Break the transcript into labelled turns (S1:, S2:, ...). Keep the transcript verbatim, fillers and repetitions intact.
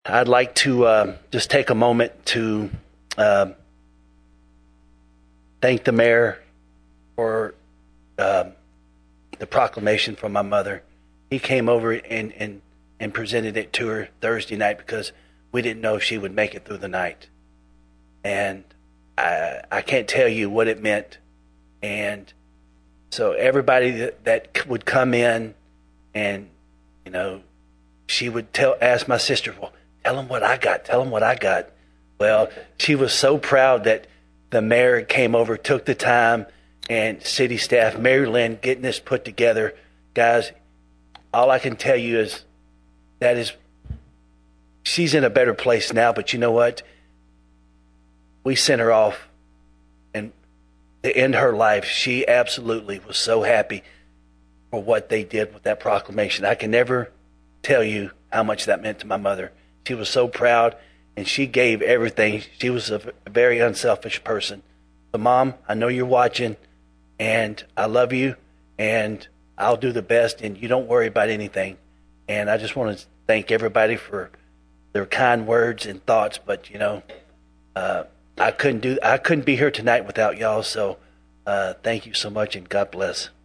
S1: I'd like to uh, just take a moment to uh, thank the mayor for uh, the proclamation from my mother. He came over and, and, and presented it to her Thursday night because we didn't know if she would make it through the night. And I, I can't tell you what it meant. And so everybody that, that would come in and, you know, she would tell, ask my sister, well, tell them what I got. Tell them what I got. Well, she was so proud that the mayor came over, took the time, and city staff, Mary Lynn, getting this put together. Guys, all I can tell you is that is, she's in a better place now, but you know what? We sent her off, and to end her life, she absolutely was so happy for what they did with that proclamation. I can never tell you how much that meant to my mother. She was so proud, and she gave everything. She was a very unselfish person. So, Mom, I know you're watching, and I love you, and I'll do the best, and you don't worry about anything. And I just want to thank everybody for their kind words and thoughts, but, you know, uh, I couldn't do I couldn't be here tonight without y'all, so uh, thank you so much, and God bless.